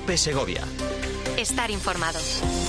Cope Segovia. Estar informado.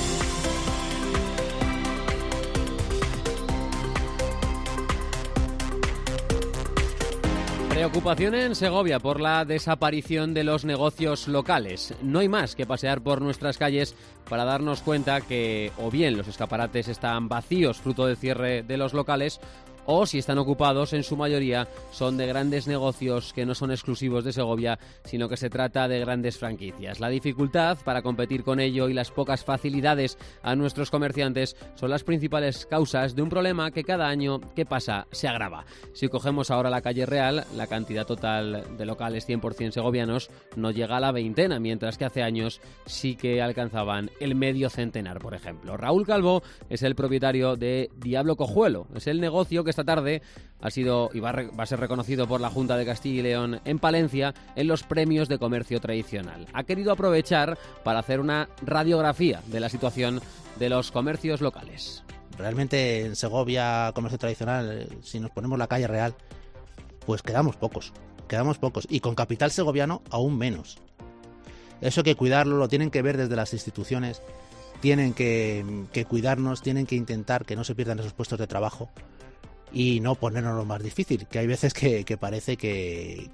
Preocupación en Segovia por la desaparición de los negocios locales. No hay más que pasear por nuestras calles para darnos cuenta que o bien los escaparates están vacíos fruto del cierre de los locales, o si están ocupados, en su mayoría son de grandes negocios que no son exclusivos de Segovia, sino que se trata de grandes franquicias. La dificultad para competir con ello y las pocas facilidades a nuestros comerciantes son las principales causas de un problema que cada año que pasa se agrava. Si cogemos ahora la calle Real, la cantidad total de locales 100% segovianos no llega a la veintena, mientras que hace años sí que alcanzaban el medio centenar, por ejemplo. Raúl Calvo es el propietario de Diablo Cojuelo. Es el negocio que esta tarde ha sido y va a ser reconocido por la Junta de Castilla y León en Palencia en los premios de comercio tradicional. Ha querido aprovechar para hacer una radiografía de la situación de los comercios locales. Realmente en Segovia, comercio tradicional, si nos ponemos la calle Real, pues quedamos pocos, y con capital segoviano aún menos. Eso hay que cuidarlo, lo tienen que ver desde las instituciones, tienen que cuidarnos, tienen que intentar que no se pierdan esos puestos de trabajo y no ponernos lo más difícil, que hay veces que parece que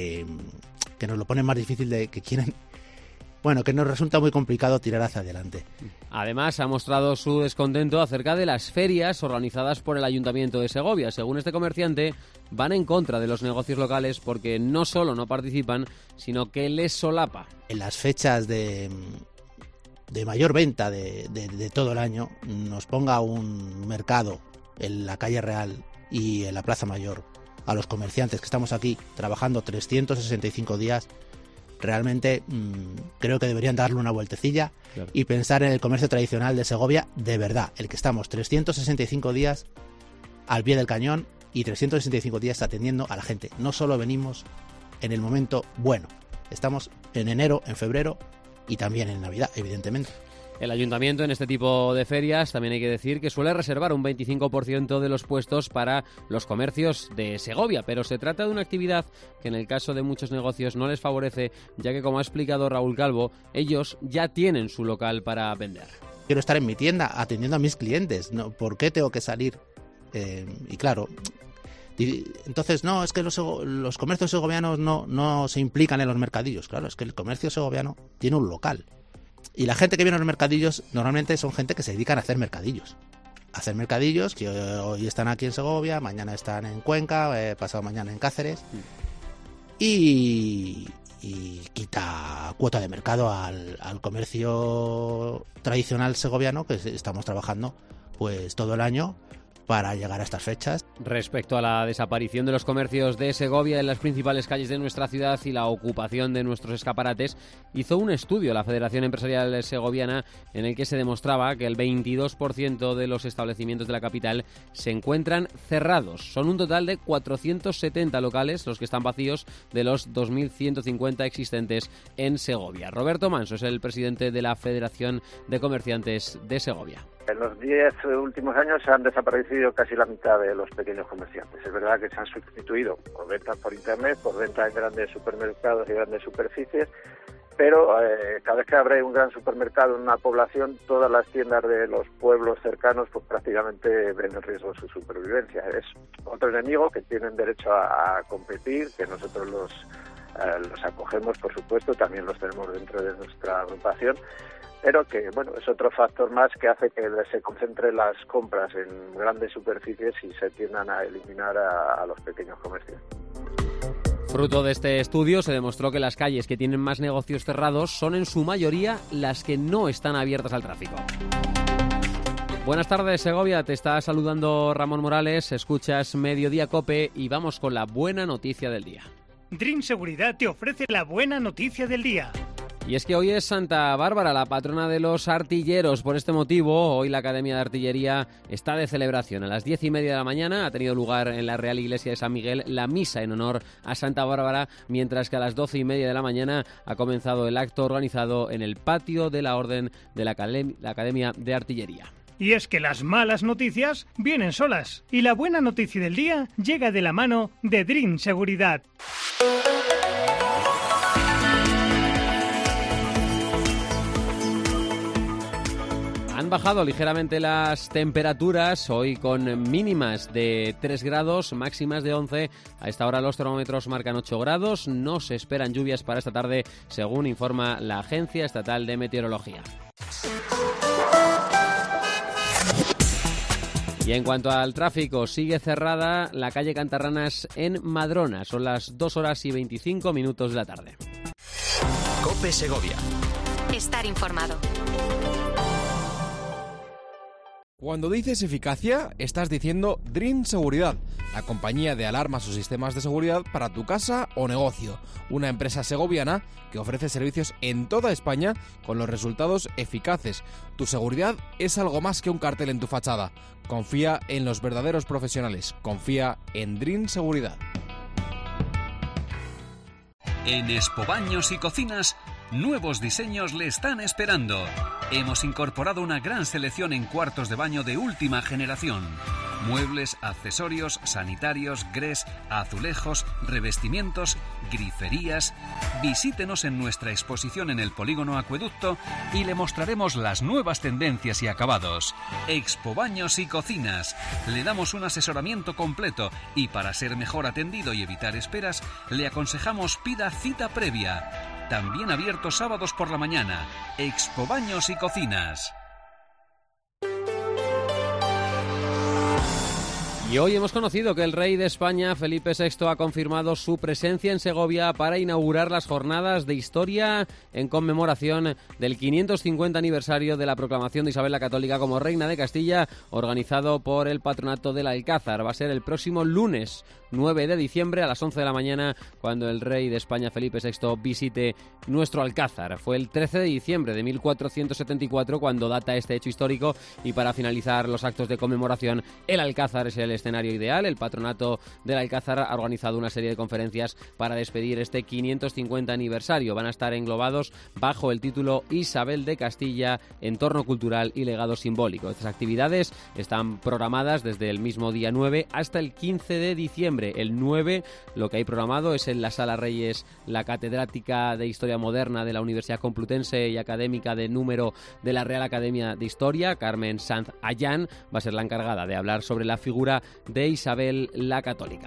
nos lo ponen más difícil de que quieren. Bueno, que nos resulta muy complicado tirar hacia adelante. Además, ha mostrado su descontento acerca de las ferias organizadas por el Ayuntamiento de Segovia. Según este comerciante, van en contra de los negocios locales porque no solo no participan, sino que les solapa. En las fechas de mayor venta de todo el año, nos ponga un mercado en la calle Real y en la Plaza Mayor a los comerciantes que estamos aquí trabajando 365 días, realmente creo que deberían darle una vueltecilla, claro, y pensar en el comercio tradicional de Segovia de verdad, el que estamos 365 días al pie del cañón y 365 días atendiendo a la gente. No solo venimos en el momento bueno, estamos en enero, en febrero y también en Navidad, evidentemente. El ayuntamiento en este tipo de ferias también hay que decir que suele reservar un 25% de los puestos para los comercios de Segovia, pero se trata de una actividad que en el caso de muchos negocios no les favorece, ya que, como ha explicado Raúl Calvo, ellos ya tienen su local para vender. Quiero estar en mi tienda atendiendo a mis clientes, ¿no? ¿Por qué tengo que salir? Y claro, entonces no, es que los comercios segovianos no se implican en los mercadillos. Claro, es que el comercio segoviano tiene un local. Y la gente que viene a los mercadillos normalmente son gente que se dedican a hacer mercadillos. Que hoy están aquí en Segovia, mañana están en Cuenca, pasado mañana en Cáceres. Y quita cuota de mercado al comercio tradicional segoviano, que estamos trabajando pues todo el año para llegar a estas fechas. Respecto a la desaparición de los comercios de Segovia en las principales calles de nuestra ciudad y la ocupación de nuestros escaparates, hizo un estudio la Federación Empresarial Segoviana en el que se demostraba que el 22% de los establecimientos de la capital se encuentran cerrados. Son un total de 470 locales los que están vacíos de los 2.150 existentes en Segovia. Roberto Manso es el presidente de la Federación de Comerciantes de Segovia. En los 10 últimos años se han desaparecido casi la mitad de los pequeños comerciantes. Es verdad que se han sustituido por ventas por internet, por ventas en grandes supermercados y grandes superficies, pero cada vez que abre un gran supermercado en una población, todas las tiendas de los pueblos cercanos pues prácticamente ven en riesgo su supervivencia. Es otro enemigo que tienen derecho a competir, que nosotros los acogemos, por supuesto, también los tenemos dentro de nuestra agrupación, pero que bueno, es otro factor más que hace que se concentren las compras en grandes superficies y se tiendan a eliminar a los pequeños comercios. Fruto de este estudio se demostró que las calles que tienen más negocios cerrados son en su mayoría las que no están abiertas al tráfico. Buenas tardes, Segovia, te está saludando Ramón Morales, escuchas Mediodía Cope y vamos con la buena noticia del día. Dream Seguridad te ofrece la buena noticia del día. Y es que hoy es Santa Bárbara, la patrona de los artilleros. Por este motivo, hoy la Academia de Artillería está de celebración. A las 10:30 de la mañana ha tenido lugar en la Real Iglesia de San Miguel la misa en honor a Santa Bárbara, mientras que a las 12:30 de la mañana ha comenzado el acto organizado en el patio de la Orden de la Academia de Artillería. Y es que las malas noticias vienen solas. Y la buena noticia del día llega de la mano de Dream Seguridad. Han bajado ligeramente las temperaturas, hoy con mínimas de 3 grados, máximas de 11. A esta hora los termómetros marcan 8 grados. No se esperan lluvias para esta tarde, según informa la Agencia Estatal de Meteorología. Y en cuanto al tráfico, sigue cerrada la calle Cantarranas en Madrona. Son las 2 horas y 25 minutos de la tarde. COPE Segovia. Estar informado. Cuando dices eficacia, estás diciendo Dream Seguridad, la compañía de alarmas o sistemas de seguridad para tu casa o negocio. Una empresa segoviana que ofrece servicios en toda España con los resultados eficaces. Tu seguridad es algo más que un cartel en tu fachada. Confía en los verdaderos profesionales. Confía en Dream Seguridad. En Expo Baños y Cocinas, nuevos diseños le están esperando. Hemos incorporado una gran selección en cuartos de baño de última generación. Muebles, accesorios, sanitarios, grés, azulejos, revestimientos, griferías. Visítenos en nuestra exposición en el Polígono Acueducto y le mostraremos las nuevas tendencias y acabados. Expo Baños y Cocinas. Le damos un asesoramiento completo y para ser mejor atendido y evitar esperas, le aconsejamos pida cita previa. También abierto sábados por la mañana. Expo Baños y Cocinas. Y hoy hemos conocido que el rey de España, Felipe VI, ha confirmado su presencia en Segovia para inaugurar las jornadas de historia en conmemoración del 550 aniversario de la proclamación de Isabel la Católica como reina de Castilla, organizado por el Patronato del Alcázar. Va a ser el próximo lunes 9 de diciembre a las 11 de la mañana cuando el rey de España, Felipe VI, visite nuestro Alcázar. Fue el 13 de diciembre de 1474 cuando data este hecho histórico, y para finalizar los actos de conmemoración, el Alcázar es el escenario ideal. El Patronato del Alcázar ha organizado una serie de conferencias para despedir este 550 aniversario. Van a estar englobados bajo el título Isabel de Castilla, entorno cultural y legado simbólico. Estas actividades están programadas desde el mismo día 9 hasta el 15 de diciembre. El 9, lo que hay programado es en la Sala Reyes, la catedrática de Historia Moderna de la Universidad Complutense y académica de número de la Real Academia de Historia, Carmen Sanz Ayán, va a ser la encargada de hablar sobre la figura de Isabel la Católica.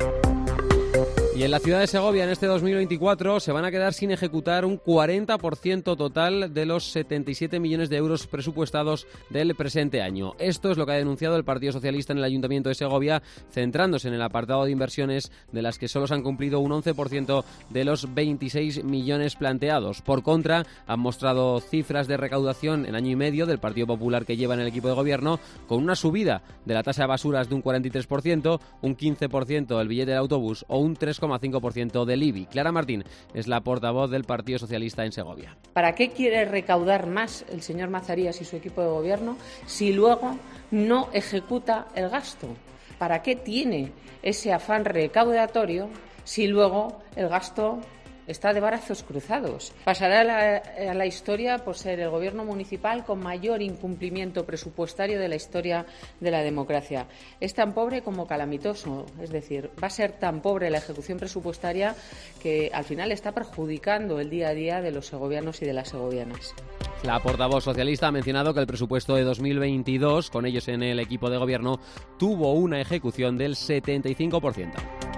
Y en la ciudad de Segovia, en este 2024, se van a quedar sin ejecutar un 40% total de los 77 millones de euros presupuestados del presente año. Esto es lo que ha denunciado el Partido Socialista en el Ayuntamiento de Segovia, centrándose en el apartado de inversiones, de las que solo se han cumplido un 11% de los 26 millones planteados. Por contra, han mostrado cifras de recaudación en año y medio del Partido Popular que lleva en el equipo de gobierno, con una subida de la tasa de basuras de un 43%, un 15% del billete de autobús o un 3,5% del IBI. Clara Martín es la portavoz del Partido Socialista en Segovia. ¿Para qué quiere recaudar más el señor Mazarías y su equipo de gobierno si luego no ejecuta el gasto? ¿Para qué tiene ese afán recaudatorio si luego el gasto está de brazos cruzados? Pasará a la historia por ser el gobierno municipal con mayor incumplimiento presupuestario de la historia de la democracia. Es tan pobre como calamitoso, es decir, va a ser tan pobre la ejecución presupuestaria que al final está perjudicando el día a día de los segovianos y de las segovianas. La portavoz socialista ha mencionado que el presupuesto de 2022, con ellos en el equipo de gobierno, tuvo una ejecución del 75%.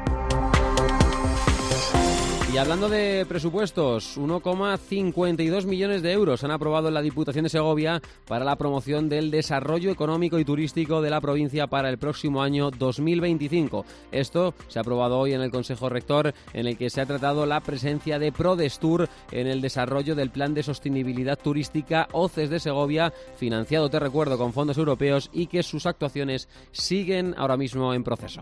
Y hablando de presupuestos, 1,52 millones de euros han aprobado en la Diputación de Segovia para la promoción del desarrollo económico y turístico de la provincia para el próximo año 2025. Esto se ha aprobado hoy en el Consejo Rector, en el que se ha tratado la presencia de Prodestur en el desarrollo del Plan de Sostenibilidad Turística OCES de Segovia, financiado, te recuerdo, con fondos europeos, y que sus actuaciones siguen ahora mismo en proceso.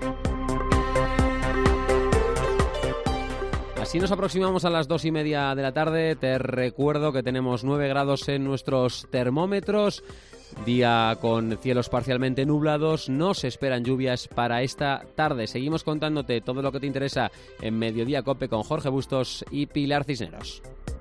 Así nos aproximamos a las 2:30 de la tarde. Te recuerdo que tenemos 9 grados en nuestros termómetros. Día con cielos parcialmente nublados. No se esperan lluvias para esta tarde. Seguimos contándote todo lo que te interesa en Mediodía Cope con Jorge Bustos y Pilar Cisneros.